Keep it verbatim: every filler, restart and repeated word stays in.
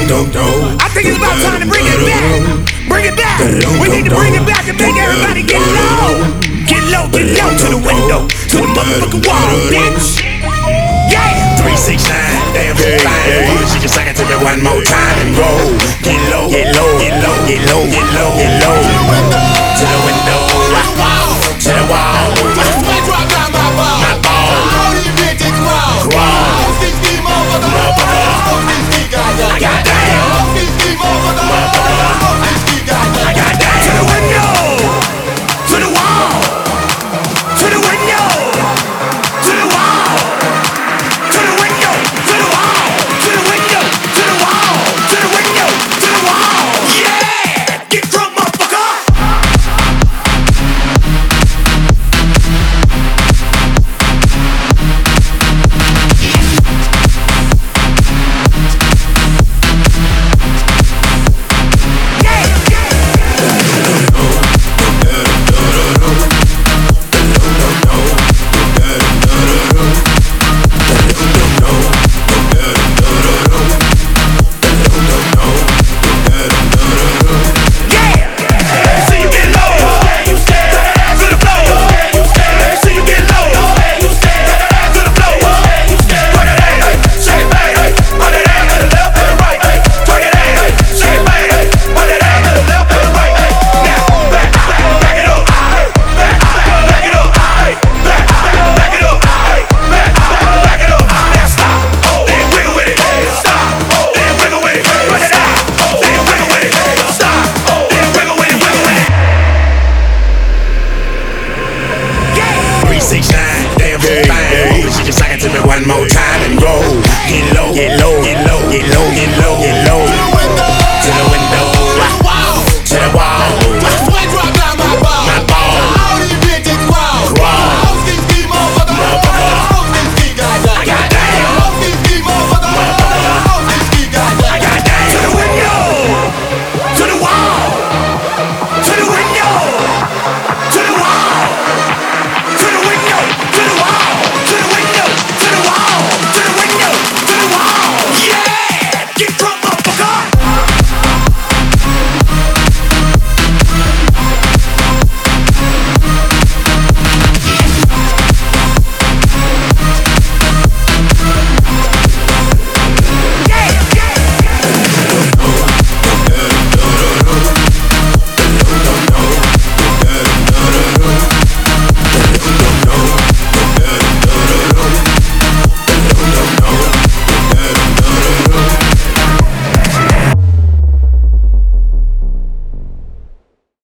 I think it's about time to bring it back. Bring it back. We need to bring it back and make everybody get low. Get low, get low to the window, to the motherfucking wall, bitch. Yeah. three six nine, damn fine. She just sang it to me one more time and roll. Get low, get low, get low, get low, get low, get low. To the window, to the wall. My ball, crawl. I got down. I got down. To the window, to the wall, to the window, to the wall, to the window, to the wall, to the window, to the wall, to the window, to the wall. Yeah, get drunk, motherfucker. One more time and roll. Get low, get low, get low, get low, get low, get low.